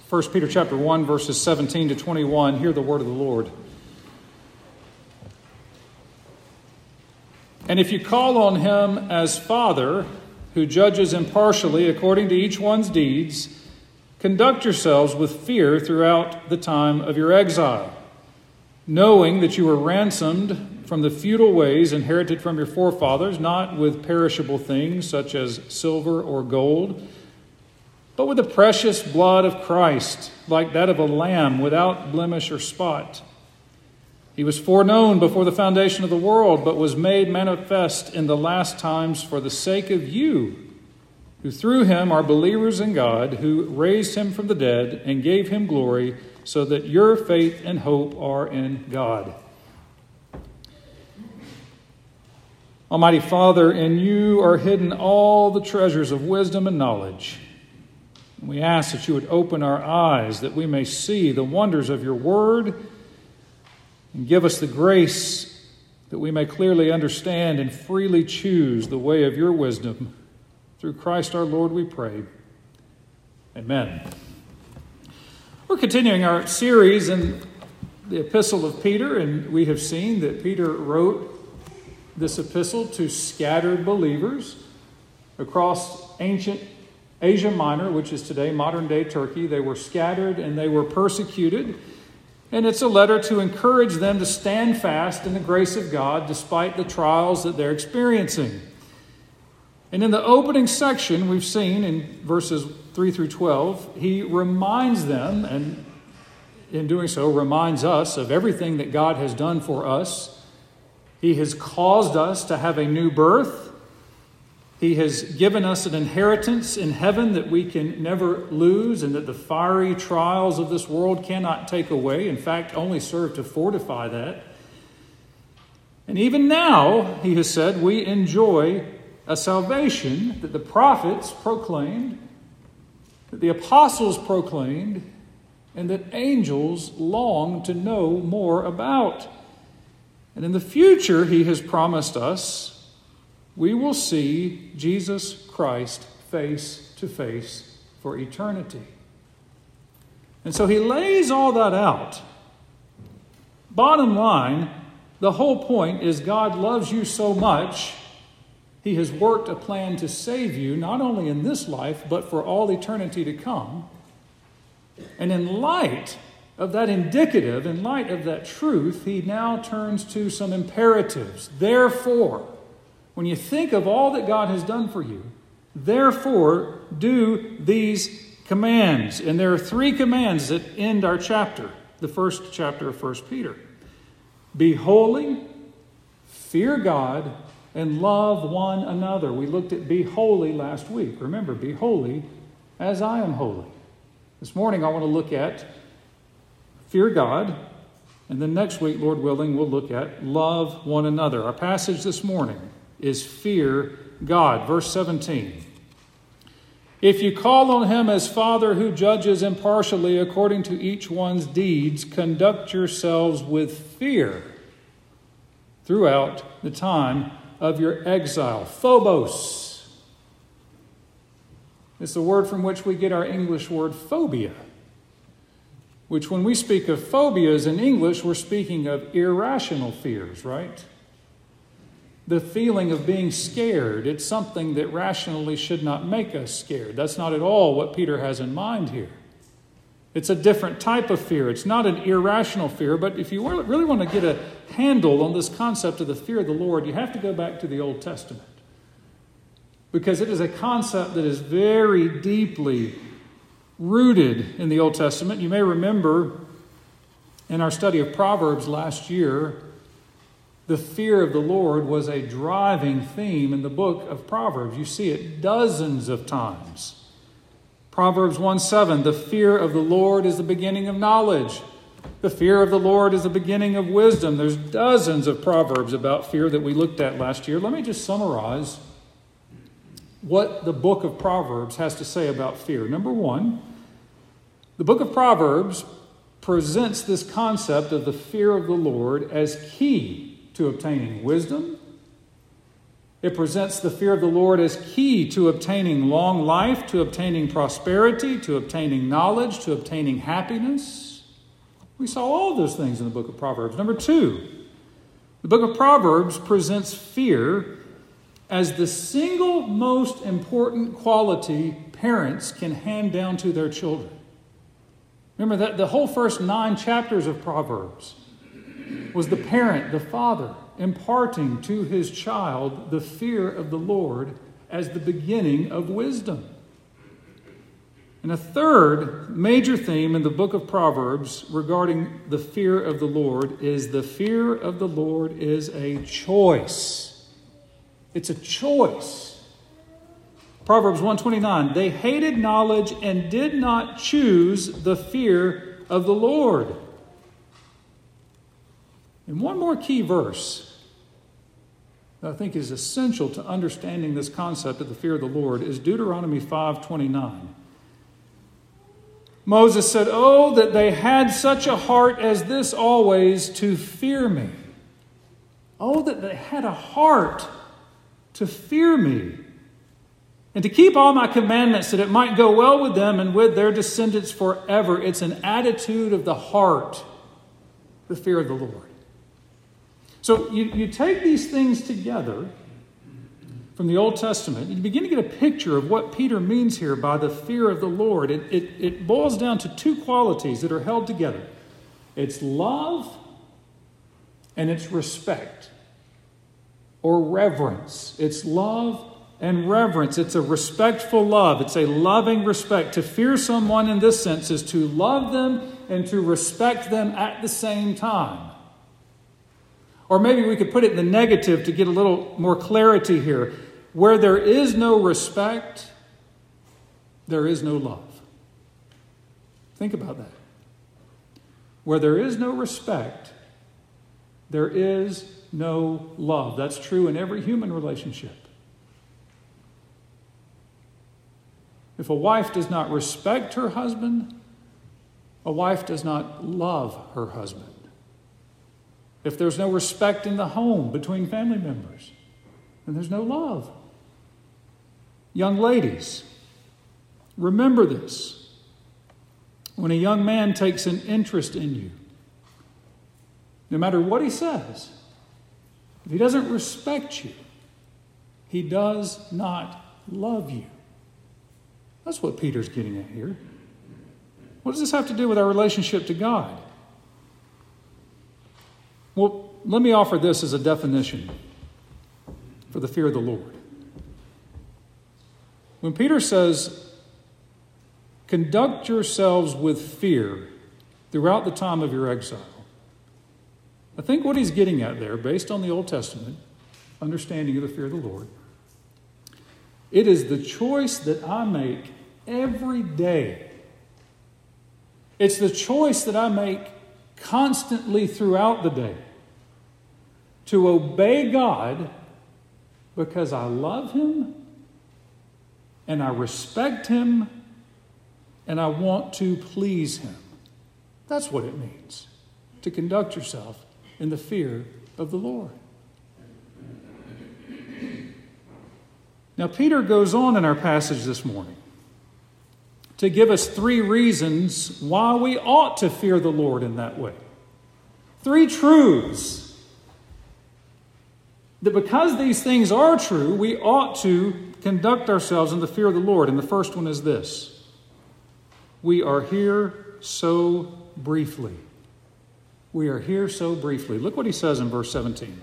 1 Peter chapter 1, verses 17 to 21. Hear the word of the Lord. And if you call on him as Father, who judges impartially according to each one's deeds, conduct yourselves with fear throughout the time of your exile, knowing that you were ransomed from the futile ways inherited from your forefathers, not with perishable things such as silver or gold, but with the precious blood of Christ, like that of a lamb without blemish or spot. He was foreknown before the foundation of the world, but was made manifest in the last times for the sake of you, who through him are believers in God, who raised him from the dead and gave him glory, so that your faith and hope are in God. Almighty Father, in you are hidden all the treasures of wisdom and knowledge. We ask that you would open our eyes that we may see the wonders of your word and give us the grace that we may clearly understand and freely choose the way of your wisdom. Through Christ our Lord we pray. Amen. We're continuing our series in the Epistle of Peter, and we have seen that Peter wrote this epistle to scattered believers across ancient Asia Minor, which is today modern-day Turkey. They were scattered and they were persecuted. And it's a letter to encourage them to stand fast in the grace of God despite the trials that they're experiencing. And in the opening section, we've seen in verses 3 through 12, he reminds them, and in doing so reminds us of everything that God has done for us. He has caused us to have a new birth. He has given us an inheritance in heaven that we can never lose and that the fiery trials of this world cannot take away. In fact, only serve to fortify that. And even now, he has said, we enjoy a salvation that the prophets proclaimed, that the apostles proclaimed, and that angels long to know more about. And in the future, he has promised us, we will see Jesus Christ face to face for eternity. And so he lays all that out. Bottom line, the whole point is God loves you so much, he has worked a plan to save you, not only in this life, but for all eternity to come. And in light of that indicative, in light of that truth, he now turns to some imperatives. Therefore, when you think of all that God has done for you, therefore do these commands. And there are three commands that end our chapter, the first chapter of 1 Peter. Be holy, fear God, and love one another. We looked at be holy last week. Remember, be holy as I am holy. This morning I want to look at fear God, and then next week, Lord willing, we'll look at love one another. Our passage this morning is fear God. Verse 17. If you call on him as Father who judges impartially according to each one's deeds, conduct yourselves with fear throughout the time of your exile. Phobos. It's the word from which we get our English word phobia, which when we speak of phobias in English, we're speaking of irrational fears, right? The feeling of being scared. It's something that rationally should not make us scared. That's not at all what Peter has in mind here. It's a different type of fear. It's not an irrational fear, but if you really want to get a handle on this concept of the fear of the Lord, you have to go back to the Old Testament. Because it is a concept that is very deeply rooted in the Old Testament. You may remember in our study of Proverbs last year, the fear of the Lord was a driving theme in the book of Proverbs. You see it dozens of times. Proverbs 1:7, the fear of the Lord is the beginning of knowledge. The fear of the Lord is the beginning of wisdom. There's dozens of Proverbs about fear that we looked at last year. Let me just summarize what the book of Proverbs has to say about fear. Number one, the book of Proverbs presents this concept of the fear of the Lord as key to obtaining wisdom It presents the fear of the Lord as key to obtaining long life, to obtaining prosperity, to obtaining knowledge, to obtaining happiness. We saw all those things in the book of Proverbs. Number 2, the book of Proverbs presents fear as the single most important quality parents can hand down to their children. Remember that the whole first 9 chapters of Proverbs was the parent, the father, imparting to his child the fear of the Lord as the beginning of wisdom. And a third major theme in the book of Proverbs regarding the fear of the Lord is the fear of the Lord is a choice. It's a choice. Proverbs 1:29, they hated knowledge and did not choose the fear of the Lord. And one more key verse that I think is essential to understanding this concept of the fear of the Lord is Deuteronomy 5:29. Moses said, "Oh, that they had such a heart as this always to fear me." Oh, that they had a heart to fear me and to keep all my commandments, that it might go well with them and with their descendants forever. It's an attitude of the heart, the fear of the Lord. So you take these things together from the Old Testament, you begin to get a picture of what Peter means here by the fear of the Lord. It boils down to 2 qualities that are held together. It's love and it's respect or reverence. It's love and reverence. It's a respectful love. It's a loving respect. To fear someone in this sense is to love them and to respect them at the same time. Or maybe we could put it in the negative to get a little more clarity here. Where there is no respect, there is no love. Think about that. Where there is no respect, there is no love. That's true in every human relationship. If a wife does not respect her husband, a wife does not love her husband. If there's no respect in the home between family members, then there's no love. Young ladies, remember this. When a young man takes an interest in you, no matter what he says, if he doesn't respect you, he does not love you. That's what Peter's getting at here. What does this have to do with our relationship to God? Well, let me offer this as a definition for the fear of the Lord. When Peter says, conduct yourselves with fear throughout the time of your exile, I think what he's getting at there, based on the Old Testament understanding of the fear of the Lord, it is the choice that I make every day. It's the choice that I make constantly throughout the day to obey God because I love Him and I respect Him and I want to please Him. That's what it means to conduct yourself in the fear of the Lord. Now, Peter goes on in our passage this morning to give us 3 reasons why we ought to fear the Lord in that way. 3 truths that because these things are true, we ought to conduct ourselves in the fear of the Lord. And the first one is this: we are here so briefly. We are here so briefly. Look what he says in verse 17.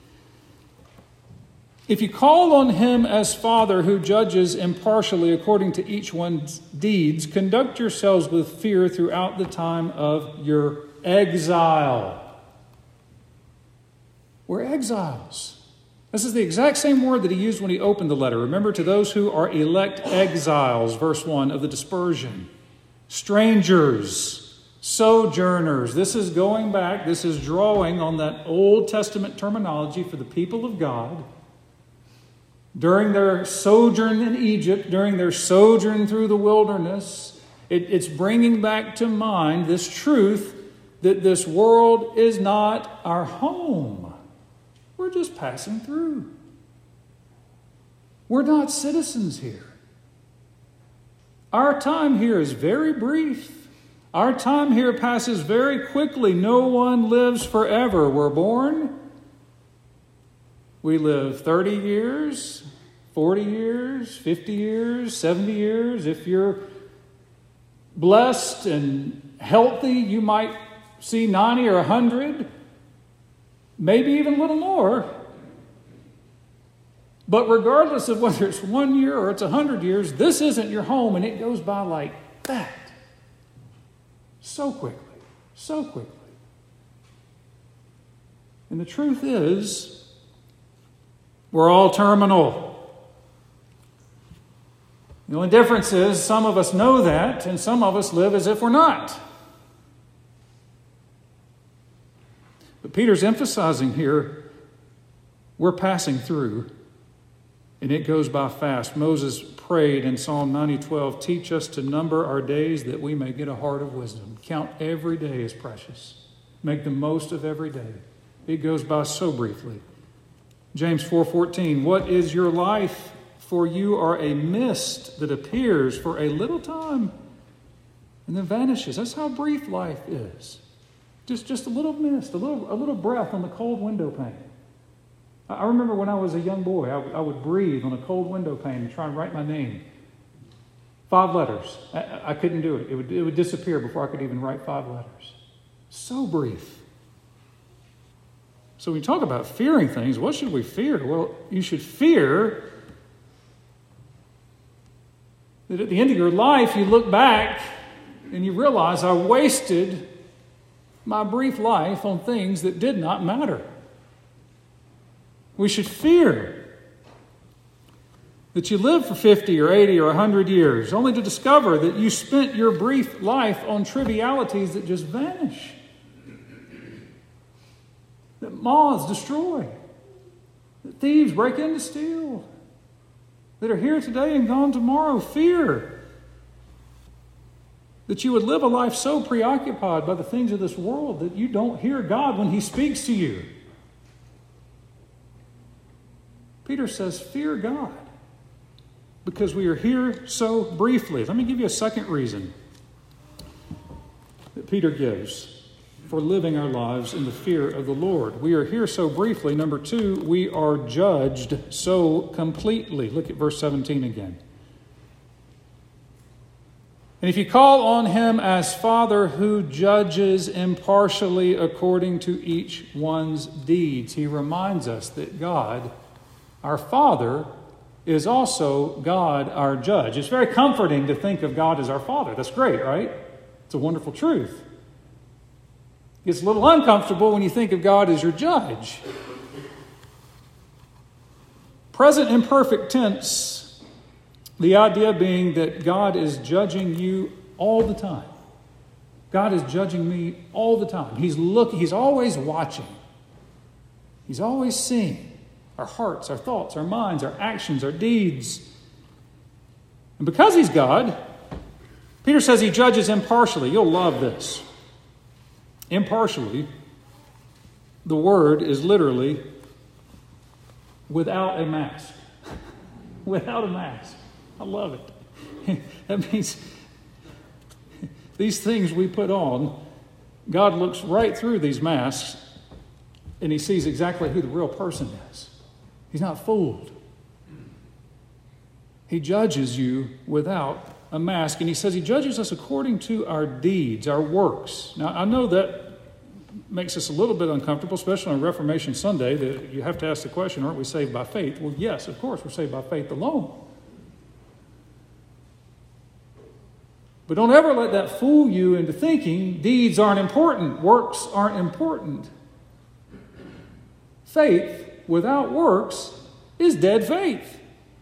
If you call on Him as Father who judges impartially according to each one's deeds, conduct yourselves with fear throughout the time of your exile. We're exiles. This is the exact same word that he used when he opened the letter. Remember, to those who are elect exiles, verse 1 of the dispersion. Strangers, sojourners. This is going back, this is drawing on that Old Testament terminology for the people of God. During their sojourn in Egypt, during their sojourn through the wilderness, it's bringing back to mind this truth that this world is not our home. We're just passing through. We're not citizens here. Our time here is very brief. Our time here passes very quickly. No one lives forever. We're born. We live 30 years, 40 years, 50 years, 70 years. If you're blessed and healthy, you might see 90 or 100, maybe even a little more. But regardless of whether it's 1 year or it's 100 years, this isn't your home, and it goes by like that. So quickly, so quickly. And the truth is, we're all terminal. The only difference is some of us know that, and some of us live as if we're not. But Peter's emphasizing here, we're passing through. And it goes by fast. Moses prayed in Psalm 90:12, teach us to number our days that we may get a heart of wisdom. Count every day as precious. Make the most of every day. It goes by so briefly. James 4:14, what is your life? For you are a mist that appears for a little time and then vanishes. That's how brief life is. Just a little mist, a little breath on the cold window pane. I remember when I was a young boy, I would breathe on a cold window pane and try and write my name. 5 letters. I couldn't do it. It would disappear before I could even write 5 letters. So brief. So when we talk about fearing things, what should we fear? Well, you should fear that at the end of your life, you look back and you realize I wasted my brief life on things that did not matter. We should fear that you live for 50 or 80 or 100 years, only to discover that you spent your brief life on trivialities that just vanish, that moths destroy, that thieves break in to steal, that are here today and gone tomorrow. Fear that you would live a life so preoccupied by the things of this world that you don't hear God when He speaks to you. Peter says, fear God, because we are here so briefly. Let me give you a second reason that Peter gives for living our lives in the fear of the Lord. We are here so briefly. Number 2, we are judged so completely. Look at verse 17 again. And if you call on Him as Father who judges impartially according to each one's deeds, He reminds us that God, our Father, is also God, our judge. It's very comforting to think of God as our Father. That's great, right? It's a wonderful truth. It's a little uncomfortable when you think of God as your judge. Present imperfect tense, the idea being that God is judging you all the time. God is judging me all the time. He's always watching. He's always seeing our hearts, our thoughts, our minds, our actions, our deeds. And because He's God, Peter says He judges impartially. You'll love this. Impartially, the word is literally without a mask. Without a mask. I love it. That means these things we put on, God looks right through these masks and He sees exactly who the real person is. He's not fooled. He judges you without a mask. And He says He judges us according to our deeds, our works. Now, I know that makes us a little bit uncomfortable, especially on Reformation Sunday, that you have to ask the question, aren't we saved by faith? Well, yes, of course, we're saved by faith alone. But don't ever let that fool you into thinking deeds aren't important, works aren't important. Faith without works is dead faith.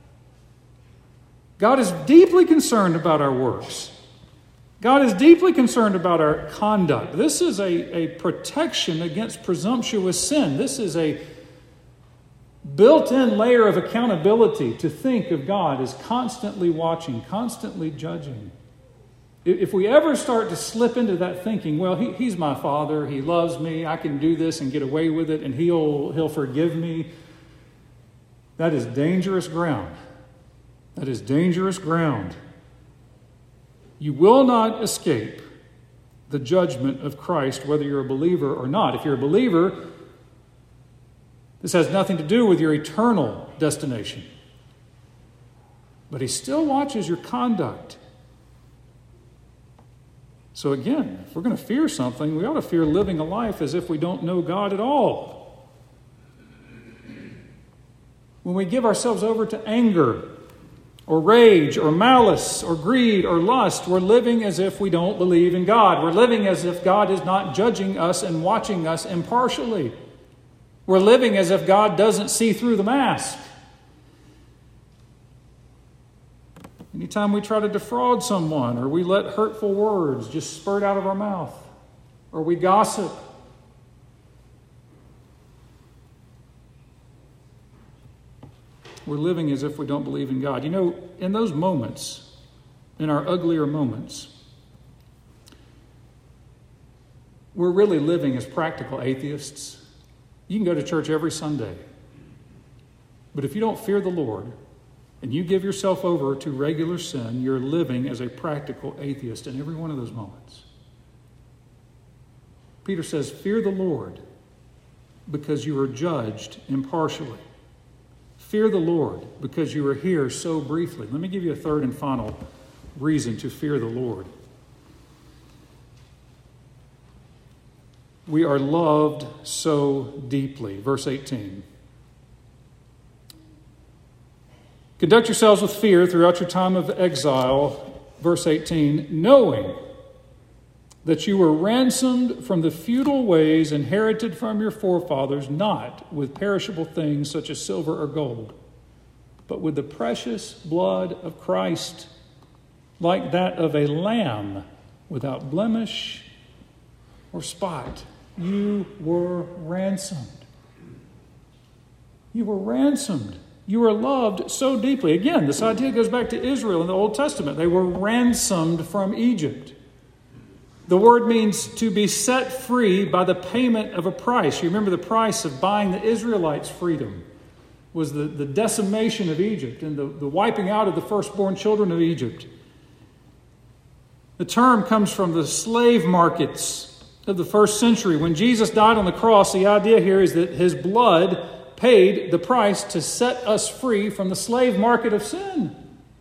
God is deeply concerned about our works. God is deeply concerned about our conduct. This is a protection against presumptuous sin. This is a built-in layer of accountability to think of God as constantly watching, constantly judging. If we ever start to slip into that thinking, well, He's my Father, He loves me, I can do this and get away with it, and He'll forgive me, that is dangerous ground. That is dangerous ground. You will not escape the judgment of Christ, whether you're a believer or not. If you're a believer, this has nothing to do with your eternal destination. But he still watches your conduct. So again, if we're going to fear something, we ought to fear living a life as if we don't know God at all. When we give ourselves over to anger or rage or malice or greed or lust, we're living as if we don't believe in God. We're living as if God is not judging us and watching us impartially. We're living as if God doesn't see through the mask. Anytime we try to defraud someone, or we let hurtful words just spurt out of our mouth, or we gossip, we're living as if we don't believe in God. You know, in those moments, in our uglier moments, we're really living as practical atheists. You can go to church every Sunday, but if you don't fear the Lord, and you give yourself over to regular sin, you're living as a practical atheist in every one of those moments. Peter says, fear the Lord because you are judged impartially. Fear the Lord because you are here so briefly. Let me give you a third and final reason to fear the Lord. We are loved so deeply. Verse 18. Conduct yourselves with fear throughout your time of exile, verse 18, knowing that you were ransomed from the futile ways inherited from your forefathers, not with perishable things such as silver or gold, but with the precious blood of Christ, like that of a lamb without blemish or spot. You were ransomed. You were ransomed. You are loved so deeply. Again, this idea goes back to Israel in the Old Testament. They were ransomed from Egypt. The word means to be set free by the payment of a price. You remember the price of buying the Israelites' freedom was the decimation of Egypt and the wiping out of the firstborn children of Egypt. The term comes from the slave markets of the first century. When Jesus died on the cross, the idea here is that his blood paid the price to set us free from the slave market of sin.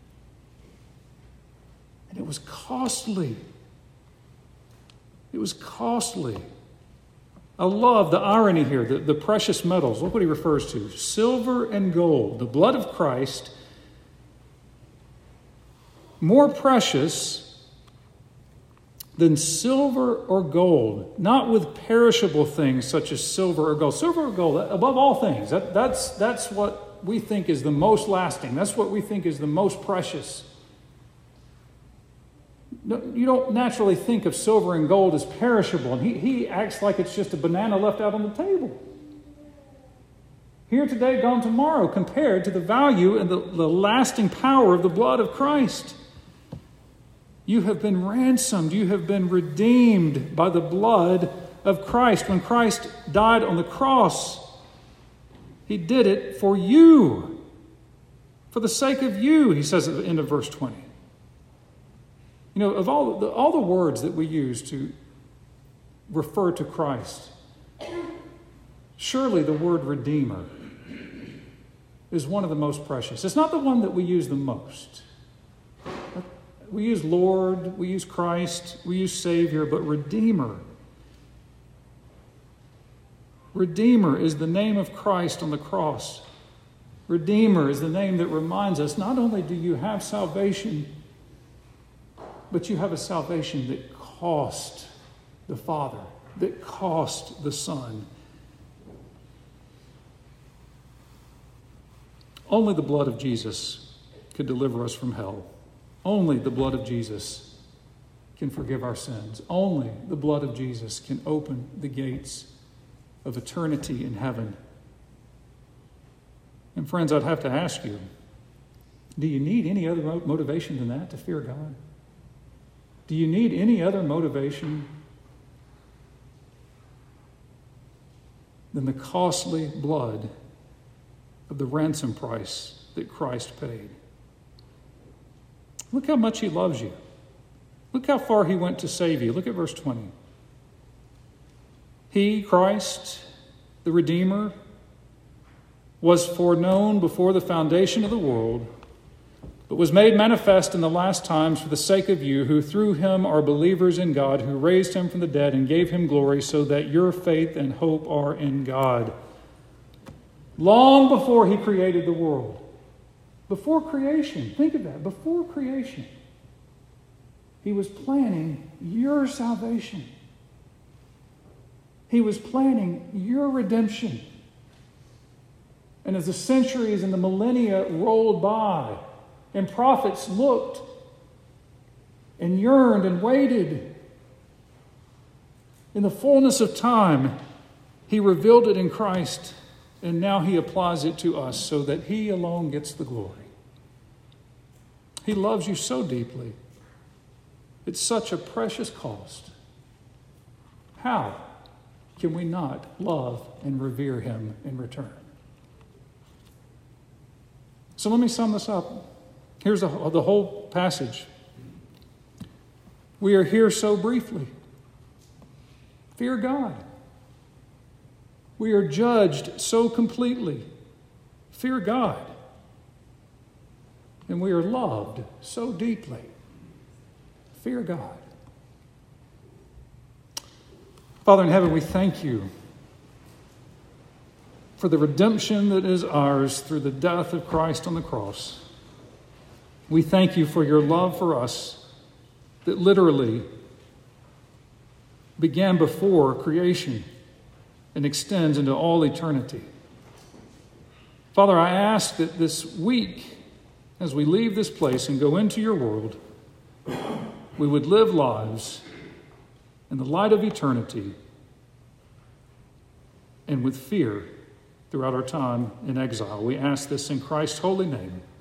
And it was costly. It was costly. I love the irony here, the precious metals. Look what he refers to. Silver and gold, the blood of Christ, more precious than silver or gold, not with perishable things such as silver or gold. Silver or gold, above all things, that's what we think is the most lasting. That's what we think is the most precious. No, you don't naturally think of silver and gold as perishable, and he acts like it's just a banana left out on the table. Here today, gone tomorrow, compared to the value and the lasting power of the blood of Christ. You have been ransomed. You have been redeemed by the blood of Christ. When Christ died on the cross, he did it for you. For the sake of you, he says at the end of verse 20. You know, of all the words that we use to refer to Christ, surely the word Redeemer is one of the most precious. It's not the one that we use the most. We use Lord, we use Christ, we use Savior, but Redeemer. Redeemer is the name of Christ on the cross. Redeemer is the name that reminds us not only do you have salvation, but you have a salvation that cost the Father, that cost the Son. Only the blood of Jesus could deliver us from hell. Only the blood of Jesus can forgive our sins. Only the blood of Jesus can open the gates of eternity in heaven. And friends, I'd have to ask you, do you need any other motivation than that to fear God? Do you need any other motivation than the costly blood of the ransom price that Christ paid? Look how much he loves you. Look how far he went to save you. Look at verse 20. He, Christ, the Redeemer, was foreknown before the foundation of the world, but was made manifest in the last times for the sake of you, who through him are believers in God, who raised him from the dead and gave him glory, so that your faith and hope are in God. Long before he created the world, before creation, think of that, before creation, he was planning your salvation. He was planning your redemption. And as the centuries and the millennia rolled by, and prophets looked and yearned and waited, in the fullness of time, he revealed it in Christ, and now he applies it to us so that he alone gets the glory. He loves you so deeply. It's such a precious cost. How can we not love and revere him in return? So let me sum this up. Here's the whole passage. We are here so briefly. Fear God. We are judged so completely. Fear God. And we are loved so deeply. Fear God. Father in heaven, we thank you for the redemption that is ours through the death of Christ on the cross. We thank you for your love for us that literally began before creation and extends into all eternity. Father, I ask that this week, as we leave this place and go into your world, we would live lives in the light of eternity and with fear throughout our time in exile. We ask this in Christ's holy name.